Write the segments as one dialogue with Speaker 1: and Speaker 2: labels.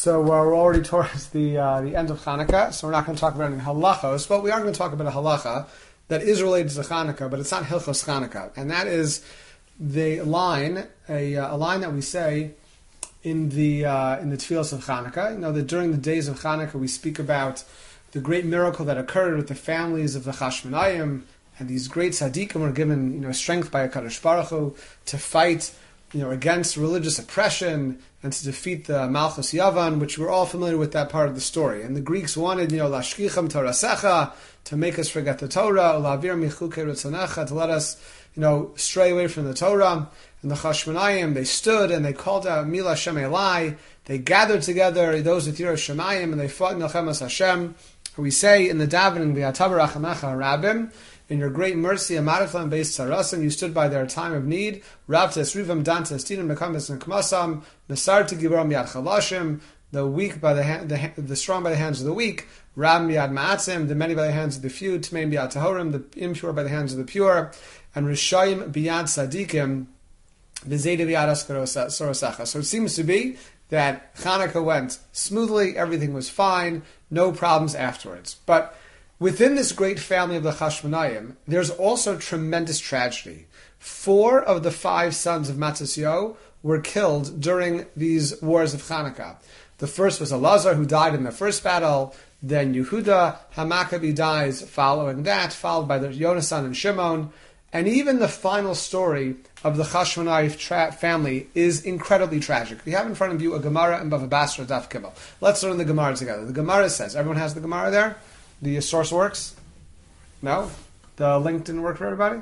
Speaker 1: So we're already towards the end of Hanukkah, so we're not going to talk about any halachos, but we are going to talk about a halacha that is related to Hanukkah, but it's not Hilchos Hanukkah, and that is the line, a line that we say in the tefillos of Hanukkah. You know that during the days of Hanukkah we speak about the great miracle that occurred with the families of the Chashmonayim, and these great tzaddikim were given strength by HaKadosh Baruch Hu to fight against religious oppression and to defeat the Malchus Yavan, which we're all familiar with that part of the story. And the Greeks wanted, lashkicham torasecha, to make us forget the Torah, ulavir michukei ritzonecha, to let us, stray away from the Torah. And the Chashmonayim, they stood and they called out Mila Hashem Elai. They gathered together, those with Yirah Shemayim, and they fought in Melchemas Hashem. We say in the davening, V'yatav rachamecha harabim, in your great mercy, Amaraflam based Sarasim, you stood by their time of need. Ravtes Rivam Dantes Tinim Mekamis and Kmasam, Nasarti Gibaram Yad Chalashim, the weak by the strong by the hands of the weak, Ram Yad Ma'atzim, the many by the hands of the few, Tmeim Biyad Tahorim, the impure by the hands of the pure, and Rishayim Biyad Sadikim, V'zeda Biyad Sorosacha. So it seems to be that Hanukkah went smoothly, everything was fine, no problems afterwards. But within this great family of the Chashmonayim, there's also tremendous tragedy. 4 of the 5 sons of Matzasio were killed during these wars of Hanukkah. The first was Elazar, who died in the first battle. Then Yehuda HaMaccabi dies following that, followed by the Yonasan and Shimon. And even the final story of the Chashmonayim family is incredibly tragic. We have in front of you a Gemara in Bava Basra Daf Kimmel. Let's learn the Gemara together. The Gemara says, everyone has the Gemara there? The source works? No? The link didn't work for everybody?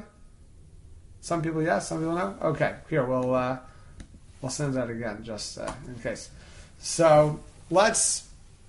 Speaker 1: Some people yes, some people no? Okay, here, we'll send that again, just in case. So, let's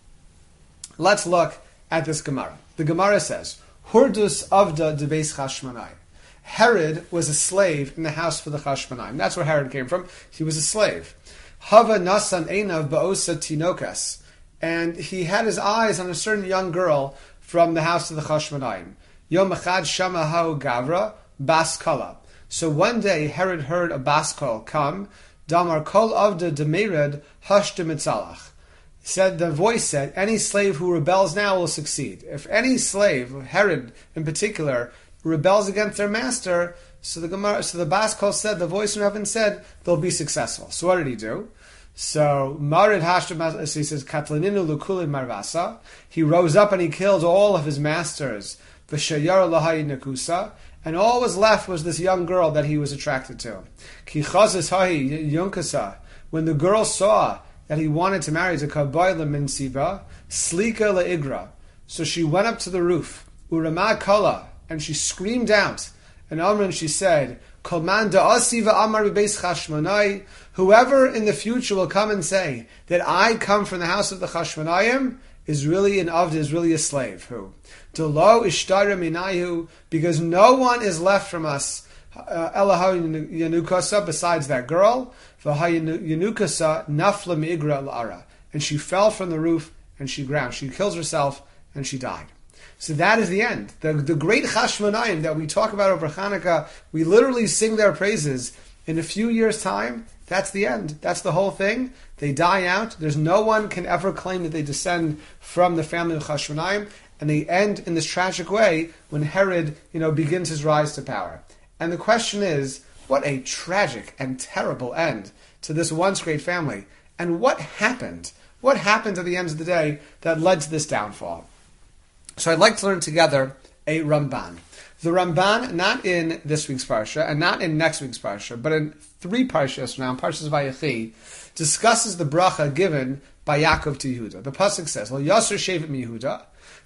Speaker 1: look at this Gemara. The Gemara says, Hurdus Avda de Beis Chashmonai. Herod was a slave in the house for the Chashmonayim. That's where Herod came from. He was a slave. Hava Nasan Einav Ba'osa Tinokas. And he had his eyes on a certain young girl from the house of the Chashmonayim. Yom Echad Shama Hau Gavra Bas Kala. So one day Herod heard a bas kol come. Damar Kol Avda Demered Hush de Mitzalach. The voice said, any slave who rebels now will succeed. If any slave, Herod in particular, rebels against their master, so the bas kol said, the voice from heaven said, they'll be successful. So what did he do? So Marid Hashtam, so he says, Katlaninu Lukulin Marvasa. He rose up and he killed all of his masters. V'shayar Lahai Nakusa. And all was left was this young girl that he was attracted to. Ki Chazis Hai Yunkasa. When the girl saw that he wanted to marry to Kabayla Min Siva, Slika La'igra. So she went up to the roof, Urama Kala, and she screamed out. And Amran, she said, Kolman da'asiva amar b'beis Chashmonai. Whoever in the future will come and say that I come from the house of the Chashmonayim is really an avd, is really a slave. Who? Delo ishtara minayu, because no one is left from us. Elaha yanukasa, besides that girl. V'ha yanukasa nafla mi'igra al'ara. And she fell from the roof and she drowned. She kills herself and she died. So that is the end. The great Chashmonayim that we talk about over Hanukkah, we literally sing their praises. In a few years' time, that's the end. That's the whole thing. They die out. There's no one can ever claim that they descend from the family of Chashmonayim, and they end in this tragic way when Herod, begins his rise to power. And the question is, what a tragic and terrible end to this once great family. And what happened? What happened at the end of the day that led to this downfall? So I'd like to learn together a Ramban. The Ramban, not in this week's Parsha, and not in next week's Parsha, but in 3 Parshas now, Parshas Vayechi, discusses the bracha given by Yaakov to Yehuda. The pasuk says, "Well, Yasser Shevet mi Yehuda,"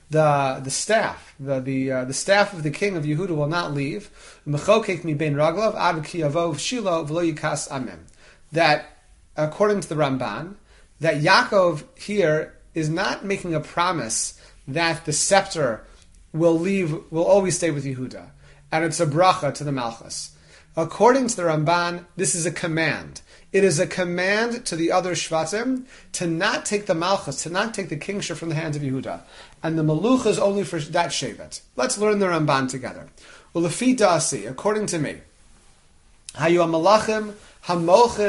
Speaker 1: the staff, the staff of the king of Yehuda will not leave. Mechokek mi ben raglav ad ki yavov Shilo v'lo yikas amim. That, according to the Ramban, that Yaakov here is not making a promise that the scepter will always stay with Yehuda. And it's a bracha to the Malchus. According to the Ramban, this is a command. It is a command to the other Shvatim to not take the Malchus, to not take the kingship from the hands of Yehuda. And the Maluch is only for that Shevet. Let's learn the Ramban together. Ulefi da'asi, according to me, Hayu ha-malachim, ha-molchim,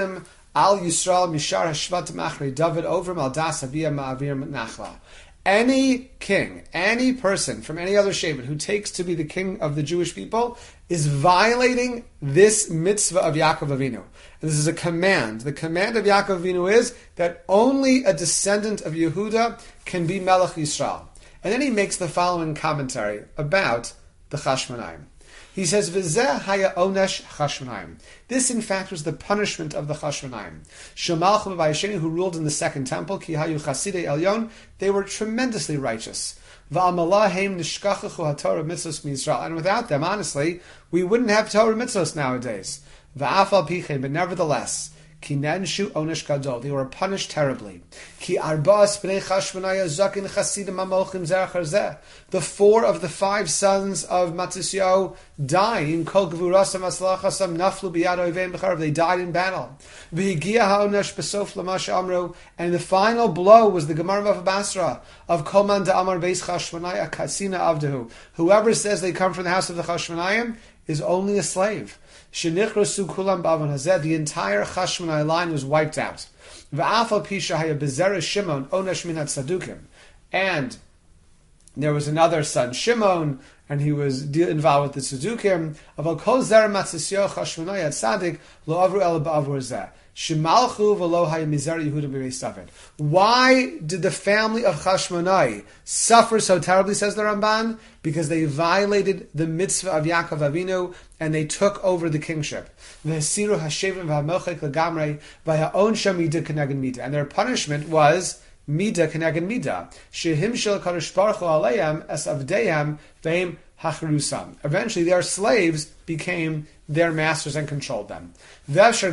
Speaker 1: Al Yisrael Mishar Hashvatim Achrei David Ovrim Al Das Aviyah Ma'avir Nachla. Any king, any person from any other Shevet who takes to be the king of the Jewish people is violating this mitzvah of Yaakov Avinu. And this is a command. The command of Yaakov Avinu is that only a descendant of Yehuda can be Melech Yisrael. And then he makes the following commentary about the Chashmonaim. He says, "V'zeh haya onesh Chashmonaim." This, in fact, was the punishment of the Chashmonaim. Shemalchu b'Vayisheni, who ruled in the Second Temple, ki hayu chasidei elyon, they were tremendously righteous. V'amalahem nishkachachu haTorah mitzvos miYisrael, and without them, honestly, we wouldn't have Torah mitzvos nowadays. V'afal pichein, but nevertheless, ki nenshu onesh gadol, they were punished terribly. Ki arba'as bnei Chashmonai zakin chasidim amolchim zeh achar zeh. The 4 of the 5 sons of Matisyahu died in kol gvurasam aslachasam naflu biyad oiveim b'charav. They died in battle. V'higia ha'onesh besof l'mash amru, and the final blow was the Gemara of Basra of kol man da'amar beis Chashmonai akasina avdehu. Whoever says they come from the house of the Chashmonayim is only a slave. Shenichrasu kulam b'avon hazeh. The entire Chashmonai line was wiped out. V'afal pisha haya bezerah Shimon onesh minat sadukim, and there was another son, Shimon, and he was involved with the Sadukim. Aval kol zera Matisyahu Chashmonai at Sadik lo avru el ba'avur zeh. Shimalchu v'lo haya mizera Yehuda b'beis David. Why did the family of Chashmonai suffer so terribly, says the Ramban? Because they violated the mitzvah of Yaakov Avinu and they took over the kingship. V'hesiru hashevim v'hamelchek legamrei v'ha'onsha midah keneged midah. And their punishment was midah keneged midah. Shehim shel kadosh baruch hu aleim es avdeihem ve'im hachrusam. Eventually their slaves became their masters and controlled them. Now, the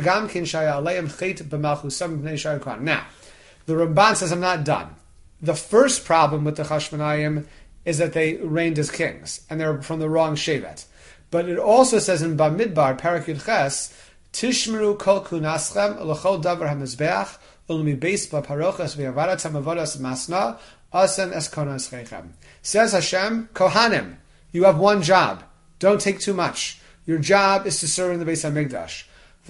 Speaker 1: Ramban says, I'm not done. The first problem with the Chashmonayim is that they reigned as kings, and they're from the wrong Shevet. But it also says in Bamidbar, Parak Yud Ches, Tishmeru kol kunaschem l'chol davar hamizbeach ulmi beis b'parochas v'yavarat hamavodas masna asen eskonas chechem. Says Hashem, Kohanim, you have one job. Don't take too much. Your job is to serve in the Beis HaMikdash.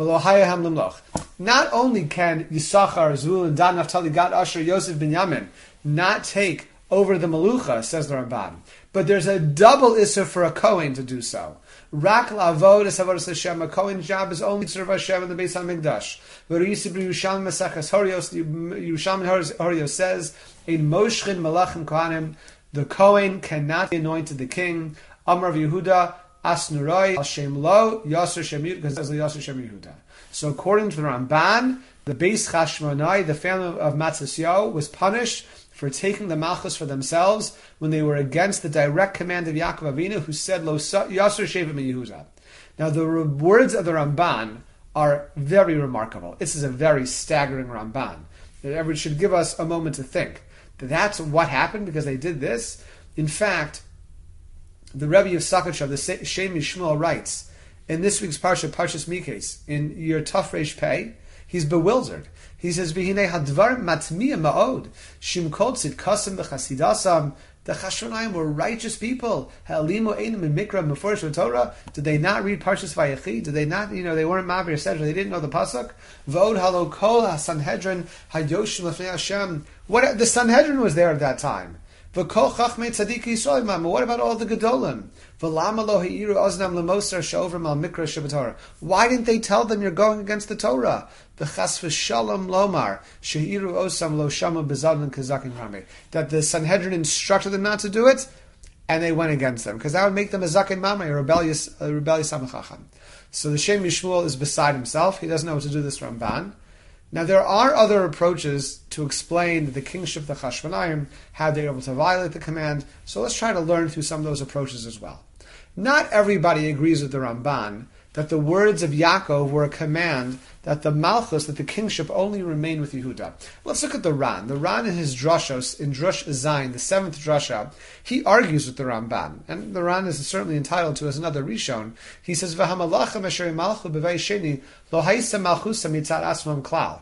Speaker 1: Not only can Yisachar, Zvulun, Dan, Naphtali, Gad, Asher, Yosef, Binyamin not take over the Malucha, says the Ramban, but there's a double issur for a Kohen to do so. Rak la'avod es avodas Hashem. A Kohen's job is only to serve Hashem in the Beis HaMikdash. V'risibri Yerushalmi Maseches Horios, Yerushalmi Horios says, in Moshchin Malachim Kohanim, the Kohen cannot be anointed the king. Amar of Yehuda, Asnuroi, Hashem Lo, Yasser Shem Yehuda, because there's Yasser Shem Yehuda. So according to the Ramban, the Beis Chashmonai, the family of Matisyahu, was punished for taking the Malchus for themselves when they were against the direct command of Yaakov Avinu, who said, Lo Yasser Shem Yehuda. Now the words of the Ramban are very remarkable. This is a very staggering Ramban. It should give us a moment to think. That's what happened because they did this. In fact, the Rebbe of Sakhachev, the Shem Yishmael, writes in this week's Parsha, Parshas Mikes, in Yer Taf Reish Pei, he's bewildered. He says, "V'hinei hadvar matmiya ma'od shim kol tzidkasam b'chasidasam." The Chashmonayim were righteous people. Ha'alimu einim in Mikra Meforish Torah. Did they not read Parshas Vayechi? Did they not? They weren't Mavir Sedra. They didn't know the pasuk. V'od halo kol haSanhedrin hayoshim lefnei Hashem. What the Sanhedrin was there at that time. V'kol chachmei tzadik Yisrael mama. What about all the gedolim? V'lama lo heiru oznam lemosar she'ovrim al Mikra shebetorah. Why didn't they tell them you're going against the Torah? V'chas v'shalom lomar she'iru osam lo shama bezadin kazakin rami. That the Sanhedrin instructed them not to do it, and they went against them because that would make them a zakin mama, a rebellious samachacham. So the Shem Yishmael is beside himself. He doesn't know what to do this Ramban. Now there are other approaches to explain the kingship of the Chashmonayim, how they were able to violate the command. So let's try to learn through some of those approaches as well. Not everybody agrees with the Ramban that the words of Yaakov were a command that the Malchus, that the kingship only remained with Yehuda. Let's look at the Ran. The Ran in his Drushos, in Drush Zayin, the 7th Drasha, he argues with the Ramban. And the Ran is certainly entitled to as another Rishon. He says, V'hamalachem asher malchu b'vei sheni lo haisa malchusa mitzad asmam klal.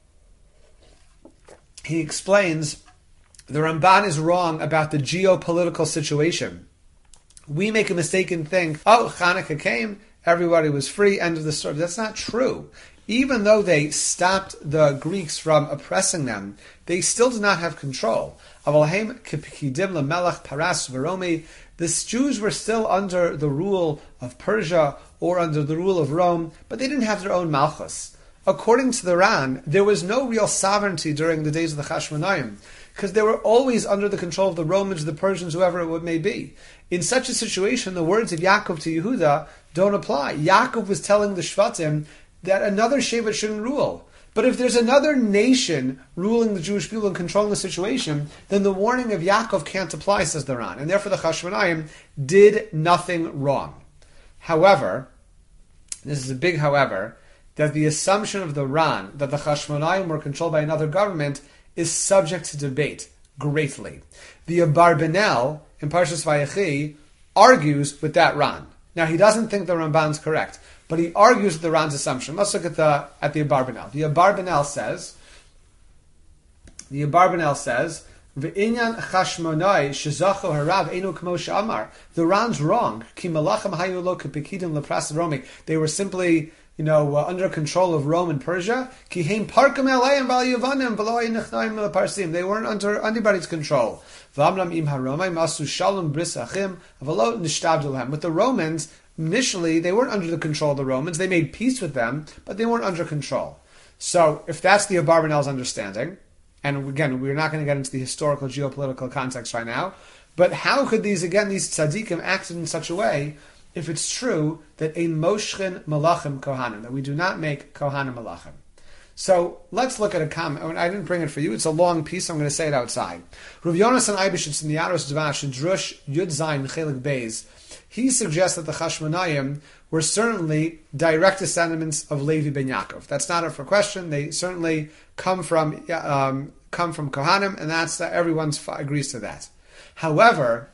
Speaker 1: He explains, the Ramban is wrong about the geopolitical situation. We make a mistake and think, Chanukah came, everybody was free, end of the story. That's not true. even though they stopped the Greeks from oppressing them, they still did not have control. The Jews were still under the rule of Persia or under the rule of Rome, but they didn't have their own malchus. According to the Ran, there was no real sovereignty during the days of the Chashmonaim, because they were always under the control of the Romans, the Persians, whoever it may be. In such a situation, the words of Yaakov to Yehuda don't apply. Yaakov was telling the Shvatim that another Shevet shouldn't rule. But if there's another nation ruling the Jewish people and controlling the situation, then the warning of Yaakov can't apply, says the Ran. And therefore the Chashmonaim did nothing wrong. However, this is a big however, that the assumption of the Ran that the Chashmonaim were controlled by another government is subject to debate greatly. The Abarbanel in Parshas Vayechi argues with that Ran. Now he doesn't think the Ramban's correct, but he argues with the Ran's assumption. Let's look at the Abarbanel. The Abarbanel says, V'inyan Chashmonai shezacho harav enu k'mo she'amar. The Ran's wrong. Ki malachim hayu lo k'pekidim lepras Romi. They were simply, under control of Rome and Persia. Ki heim parkim alayim val yavanim v'lo yinichnayim leparsim. They weren't under anybody's control. V'amram im haromai masu shalom bris achim v'lo nishtavdu lehem. With the Romans, initially, they weren't under the control of the Romans. They made peace with them, but they weren't under control. So, if that's the Abarbanel's understanding, and again, we're not going to get into the historical geopolitical context right now, but how could these tzaddikim acted in such a way if it's true that ein moshchin malachim kohanim, that we do not make kohanim malachim? So let's look at a comment. I didn't bring it for you. It's a long piece. I'm going to say it outside. Rav Yonasan Eibeshitz in the Yaros Dvash, Drush Yud Zayin Chelik Beis, he suggests that the Chashmonaim were certainly direct descendants of Levi ben Yaakov. That's not up for question. They certainly come from Kohanim, and that's everyone agrees to that. However,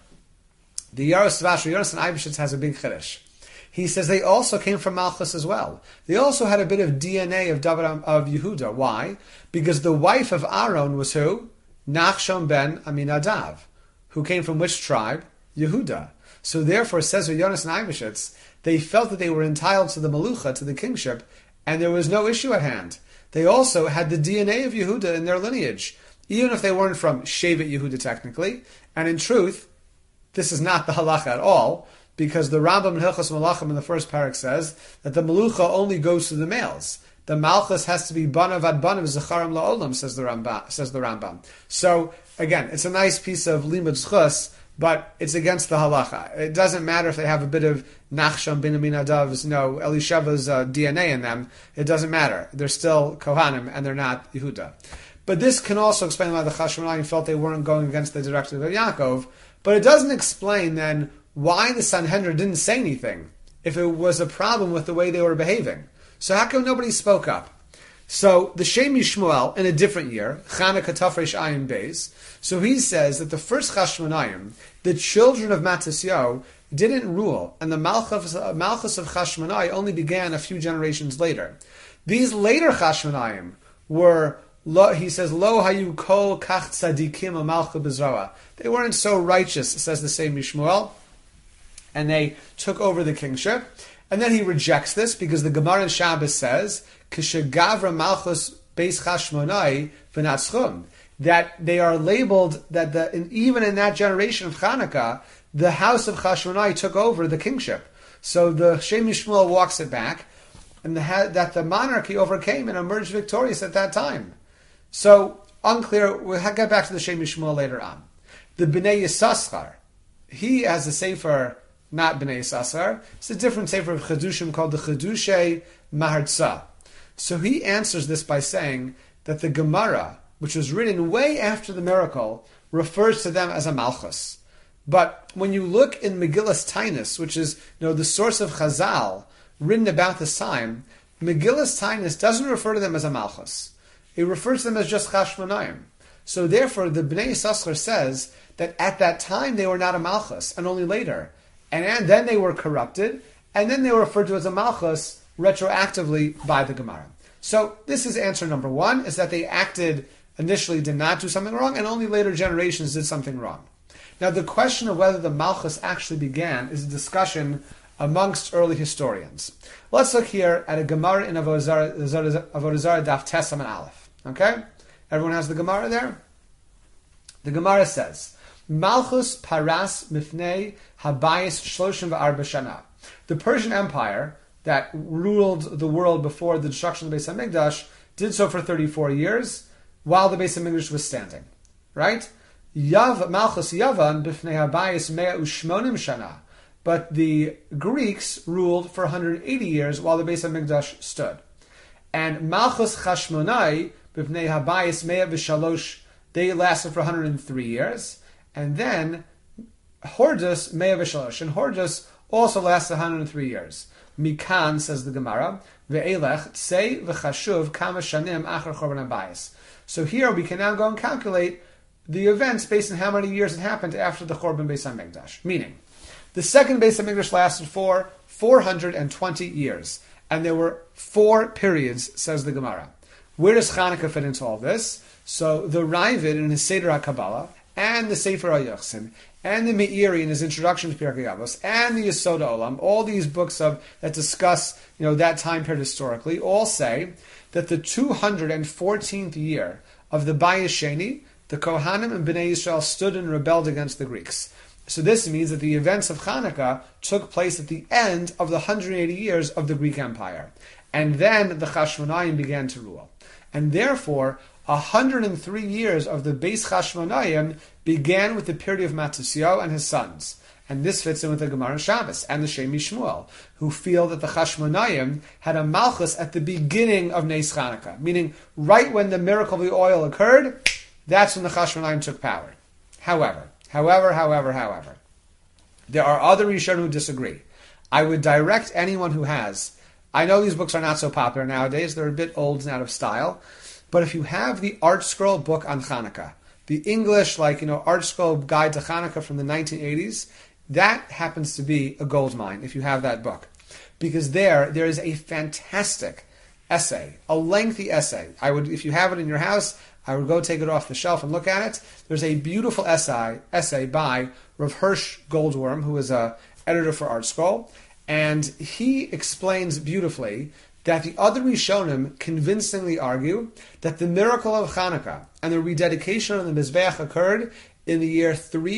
Speaker 1: the Yaros Dvash, Rav Yonasan Eibeshitz, has a big chiddush. He says they also came from Malchus as well. They also had a bit of DNA of Yehuda. Why? Because the wife of Aaron was who? Nachshon ben Aminadav, who came from which tribe? Yehuda. So therefore, says Yonas and Eibeshitz, they felt that they were entitled to the Malucha, to the kingship, and there was no issue at hand. They also had the DNA of Yehuda in their lineage, even if they weren't from Shevet Yehuda technically. And in truth, this is not the halacha at all, because the Rambam in Hilchos Malachim in the first parak says that the Malucha only goes to the males. The Malchus has to be Banav ad Banav Zacharim La'olam, says the Rambam. So, again, it's a nice piece of Limud Zchus, but it's against the halacha. It doesn't matter if they have a bit of Nachshon bin Aminadav's, Elisheva's DNA in them. It doesn't matter. They're still Kohanim, and they're not Yehuda. But this can also explain why the Chashmonaim felt they weren't going against the directive of Yaakov, but it doesn't explain then why the Sanhedrin didn't say anything if it was a problem with the way they were behaving. So how come nobody spoke up? So the Shem Yishmuel, in a different year, Chanukah Tafresh Ayin Beis, so he says that the first Chashmonaim, the children of Matisyahu, didn't rule, and the Malchus of Chashmonai only began a few generations later. These later Chashmonaim were, he says, Lo hayu kol kach tzadikim amalcha bezroa. They weren't so righteous, says the same Yishmuel, and they took over the kingship. And then he rejects this because the Gemara in Shabbos says, K'shegavra malchus beis Chashmonai v'natzchum, that they are labeled that even in that generation of Chanukah, the house of Chashmonai took over the kingship. So the Shem Yishmuel walks it back, and that the monarchy overcame and emerged victorious at that time. So unclear. We'll get back to the Shem Yishmuel later on. The Bnei Yissaschar, he has a sefer. Not Bnei Yissaschar. It's a different sefer of Chedushim called the Chedushei Mahartza. So he answers this by saying that the Gemara, which was written way after the miracle, refers to them as a Malchus. But when you look in Megillas Tainus, which is the source of Chazal, written about this time, Megillas Tainus doesn't refer to them as a Malchus. It refers to them as just Chashmonaim. So therefore, the Bnei Yissaschar says that at that time they were not a Malchus, and only later. And then they were corrupted, and then they were referred to as a Malchus retroactively by the Gemara. So this is answer number one, is that they initially did not do something wrong, and only later generations did something wrong. Now the question of whether the Malchus actually began is a discussion amongst early historians. Let's look here at a Gemara in Avodah Zarah Daf Tes Amud Aleph. Okay? Everyone has the Gemara there? The Gemara says, Malchus Paras Mifnei Habayis Shloshim V'Arba Shana. The Persian Empire that ruled the world before the destruction of the Beis HaMikdash did so for 34 years while the Beis HaMikdash was standing. Right? Malchus Yavan B'Fnei Habayis Mea Ushmonim Shana. But the Greeks ruled for 180 years while the Beis HaMikdash stood. And Malchus Chashmonai B'Fnei Habayis Mea V'Shalosh, they lasted for 103 years. And then Hordus Mea V'Shalosh. And Hordus also lasted 103 years. Mikan, says the Gemara, Ve'elech Tzei V'Chashuv Kama Shanim Achar Chorban HaBayis. So here we can now go and calculate the events based on how many years it happened after the Chorban Beis HaMikdash. Meaning, the second Beis HaMikdash lasted for 420 years. And there were 4 periods, says the Gemara. Where does Chanukah fit into all this? So the Ravid in his Seder HaKabbalah, and the Sefer HaYochsin, and the Meiri in his introduction to Pirkei Avos, and the Yesod Olam, all these books that discuss that time period historically, all say that the 214th year of the Bayis Sheni, the Kohanim and Bnei Yisrael stood and rebelled against the Greeks. So this means that the events of Chanukah took place at the end of the 180 years of the Greek Empire. And then the Chashmonaim began to rule. And therefore, 103 years of the Beis Chashmonaim began with the period of Matisyahu and his sons. And this fits in with the Gemara Shabbos and the Shemi Shmuel, who feel that the Chashmonaim had a Malchus at the beginning of Nes Chanukah, meaning right when the miracle of the oil occurred, that's when the Chashmonaim took power. However, there are other Rishonim who disagree. I would direct anyone who has, I know these books are not so popular nowadays, they're a bit old and out of style, but if you have the Art Scroll book on Chanukah, the English, Art Scroll Guide to Chanukah from the 1980s, that happens to be a gold mine if you have that book. Because there is a fantastic essay, a lengthy essay. If you have it in your house, I would go take it off the shelf and look at it. There's a beautiful essay by Rav Hirsch Goldworm, who is an editor for Art Scroll, and he explains beautifully that the other Rishonim convincingly argue that the miracle of Chanukah and the rededication of the Mizbeach occurred in the year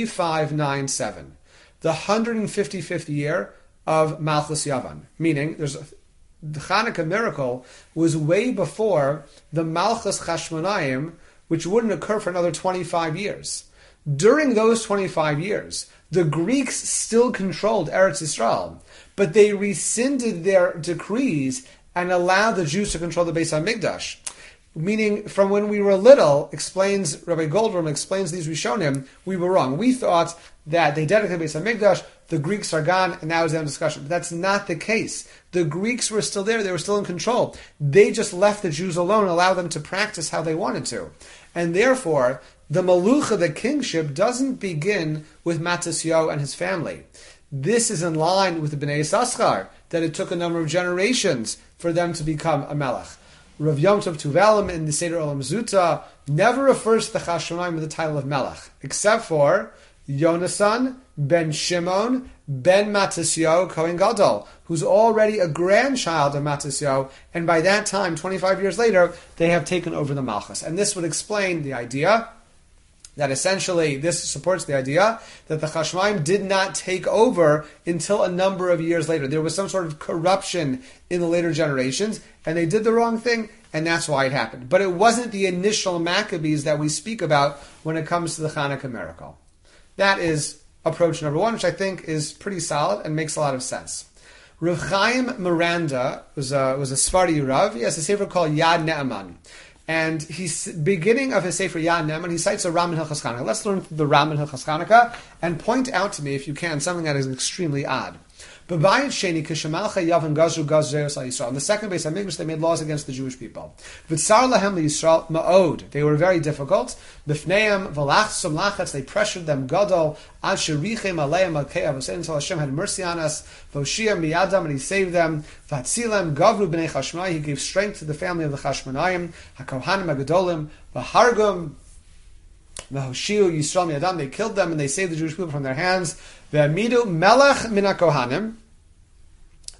Speaker 1: 3597, the 155th year of Malchus Yavan, meaning the Chanukah miracle was way before the Malchus Chashmonaim, which wouldn't occur for another 25 years. During those 25 years, the Greeks still controlled Eretz Yisrael, but they rescinded their decrees and allowed the Jews to control the Beis HaMikdash. Meaning, from when we were little, Rabbi Goldworm explains these Rishonim, we were wrong. We thought that they dedicated Beis HaMikdash, the Greeks are gone, and now is the end of discussion. But that's not the case. The Greeks were still there, they were still in control. They just left the Jews alone and allowed them to practice how they wanted to. And therefore, the Malucha, the kingship, doesn't begin with Matisyahu and his family. This is in line with the Bnei Yissaschar, that it took a number of generations for them to become a melech. Rav Yom Tov Tuvelim in the Seder Olam Zuta never refers to the Chashmonaim with the title of melech, except for Yonasan ben Shimon ben Matisyahu Kohen Gadol, who's already a grandchild of Matisyahu, and by that time, 25 years later, they have taken over the Malchus. And this would explain the idea that essentially this supports the idea that the Chashmonaim did not take over until a number of years later. There was some sort of corruption in the later generations, and they did the wrong thing, and that's why it happened. But it wasn't the initial Maccabees that we speak about when it comes to the Chanukah miracle. That is approach number 1, which I think is pretty solid and makes a lot of sense. Rav Chaim Miranda was a Sephardi Rav. He has a sefer called Yad Ne'eman. And he's beginning of his Sefer Yad Ne'eman, he cites a Ram in Hilchos Chanukah. Let's learn the Ram in Hilchos Chanukah and point out to me, if you can, something that is extremely odd. B'bayit Sheni Kishamalcha Yavan Gazru Gazreus Yisrael. In the second Beis HaMikdash, they made laws against the Jewish people. V'tzar lahem Yisrael Ma'od. They were very difficult. B'fneim V'lachsum Lachatz. They pressured them Gadol. Ad Sherichem Aleim Alkei Avosein until Hashem had mercy on us. V'oshia Miyadam, and He saved them. V'atzilem Gavru B'nei Chashmonai. He gave strength to the family of the Chashmonaim. HaKohanim HaGadolim. V'hargum V'hoshiu Yisrael Miyadam. They killed them and they saved the Jewish people from their hands. Ve'amidu Melech Min HaKohanim.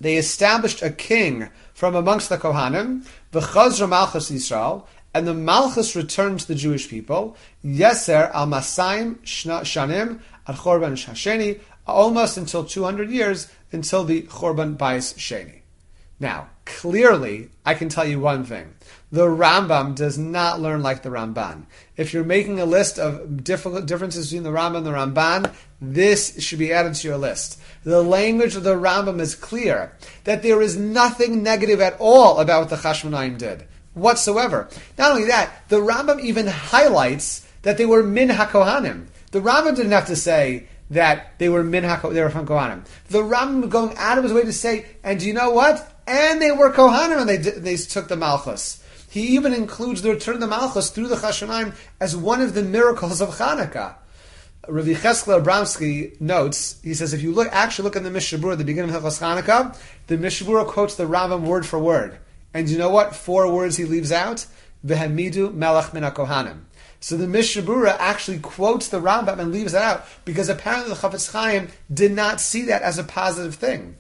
Speaker 1: they established a king from amongst the Kohanim, v'chazra Malchus Yisrael, and the Malchus returned to the Jewish people, Yeser al Masayim Shanim ad Chorban Shasheni, almost until 200 years, until the Chorban Bais Sheni. Now, clearly, I can tell you one thing. The Rambam does not learn like the Ramban. If you're making a list of differences between the Rambam and the Ramban, this should be added to your list. The language of the Rambam is clear, that there is nothing negative at all about what the Chashmonaim did, whatsoever. Not only that, the Rambam even highlights that they were min HaKohanim. The Rambam didn't have to say that they were they were from Kohanim. The Rambam was going out of his way to say, and do you know what? And they were Kohanim, and they took the Malchus. He even includes the return of the Malchus through the Chashmonaim as one of the miracles of Chanukah. Rav Yecheskel Abramsky notes, he says, if you actually look in the Mishnah Berurah at the beginning of Hilchos Chanukah, the Mishnah Berurah quotes the Rambam word for word. And you know what 4 words he leaves out? V'hamidu melech min HaKohanim. So the Mishnah Berurah actually quotes the Rambam and leaves it out, because apparently the Chafetz Chaim did not see that as a positive thing.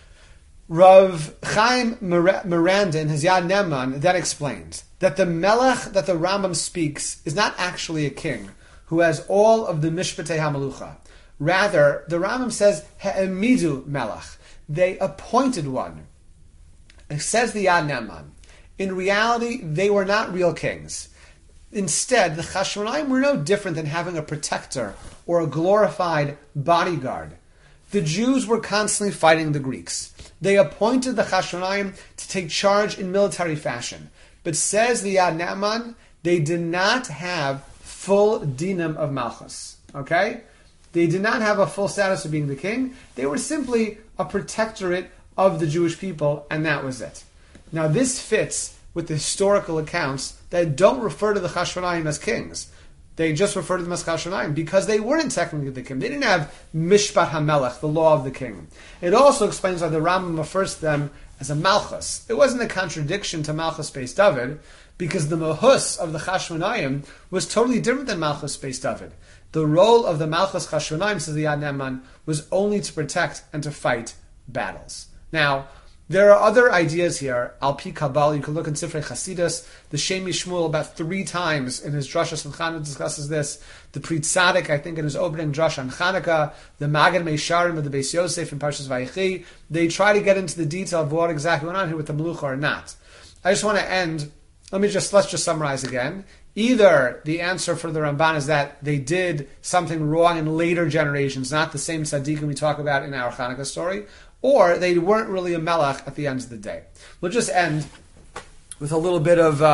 Speaker 1: Rav Chaim Miranda in his Yad Neman then explains that the Melech that the Rambam speaks is not actually a king who has all of the Mishpatei HaMelucha. Rather, the Rambam says, Ha'emidu Melech. They appointed one. It says the Yad Neman. In reality, they were not real kings. Instead, the Chashmonaim were no different than having a protector or a glorified bodyguard. The Jews were constantly fighting the Greeks. They appointed the Chashmonaim to take charge in military fashion. But says the Yad Neman, they did not have full dinam of Malchus. Okay? They did not have a full status of being the king. They were simply a protectorate of the Jewish people, and that was it. Now this fits with the historical accounts that don't refer to the Chashmonaim as kings. They just refer to them as Chashmonaim because they weren't technically the king. They didn't have Mishpat HaMelech, the law of the king. It also explains why the Rambam refers to them as a Malchus. It wasn't a contradiction to Malchus Beis David, because the Mahus of the Chashmonaim was totally different than Malchus Beis David. The role of the Malchus Chashmonaim, says the Yad Neman, was only to protect and to fight battles. Now, there are other ideas here. Al Pi Kabbalah, you can look in Sifrei Chasidus. The Shem Yishmuel about 3 times in his Drashas on Chanukah discusses this. The Pri Tzadik, I think, in his opening Drash on Chanukah. The Magad Meisharim of the Beis Yosef in Parshas Vayechi. They try to get into the detail of what exactly went on here with the Melucha or not. I just want to end. Let's just summarize again. Either the answer for the Ramban is that they did something wrong in later generations, not the same tzaddikim we talk about in our Chanukah story, or they weren't really a melech at the end of the day. We'll just end with a little bit of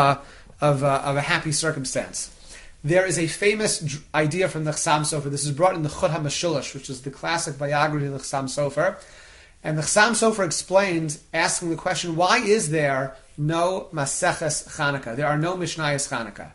Speaker 1: a happy circumstance. There is a famous idea from the Chassam Sofer. This is brought in the Chut HaMashulash, which is the classic biography of the Chassam Sofer. And the Chassam Sofer explained, asking the question, why is there no Maseches Chanukah? There are no Mishnayos Chanukah.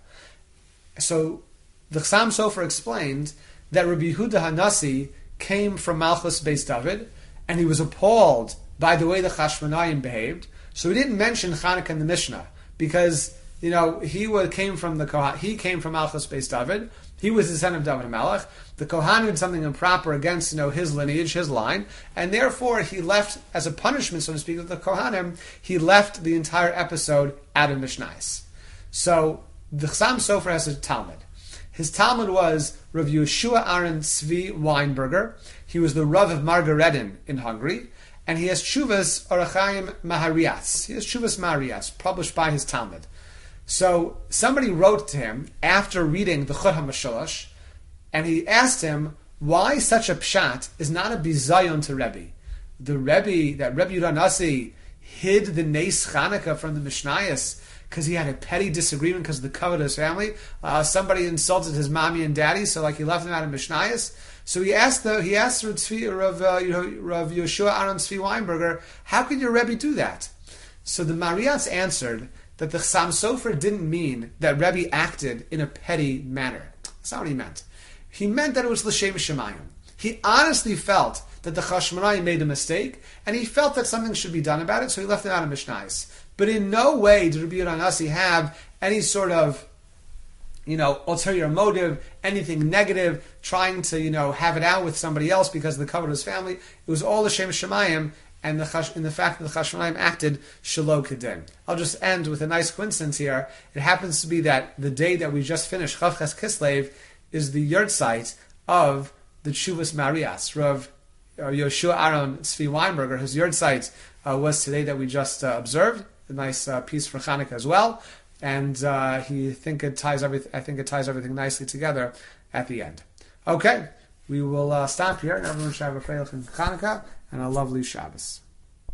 Speaker 1: So the Chassam Sofer explained that Rabbi Yehuda Hanasi came from Malchus Beis David, and he was appalled by the way the Chashmonaim behaved. So he didn't mention Chanukah in the Mishnah because he came from Malchus Beis David. He was the son of David HaMelech. The Kohanim did something improper against his lineage, his line, and therefore he left, as a punishment, so to speak, of the Kohanim, he left the entire episode out of Mishnayos. So the Chassam Sofer has a Talmud. His Talmud was Rav Yeshua Aaron Tzvi Weinberger. He was the Rav of Margaretin in Hungary, and he has Tshuvas Orachaim Mahariatz. He has Tshuvas Mahariatz, published by his Talmud. So somebody wrote to him after reading the Chut HaMashulash, and he asked him why such a pshat is not a bizayon to Rebbe. The Rebbe, that Rebbe Yehuda Hanasi hid the Nes Chanukah from the Mishnayos because he had a petty disagreement because of the covet of his family. Somebody insulted his mommy and daddy, so he left them out of Mishnayos. So he asked Rav Yeshua Aaron Tzvi Weinberger, how could your Rebbe do that? So the Mariatz answered that the Chassam Sofer didn't mean that Rebbe acted in a petty manner. That's not what he meant. He meant that it was l'shem shemayim. He honestly felt that the Chashmonaim made a mistake, and he felt that something should be done about it, so he left it out of Mishnayos. But in no way did Rabbi Yehuda Hanasi have any sort of ulterior motive, anything negative, trying to have it out with somebody else because of the covet of his family. It was all l'shem shemayim, and in the fact that the Chashmonaim acted Shelo Kedin. I'll just end with a nice coincidence here. It happens to be that the day that we just finished, Chav Ches Kislev, is the yahrzeit of the Tshuvas Marias. Rav Yoshua Aaron Tzvi Weinberger, his yahrzeit was today that we just observed. A nice piece for Chanukah as well. And I think it ties everything nicely together at the end. Okay, we will stop here, and everyone should have a Freilich in Chanukah and a lovely Shabbos.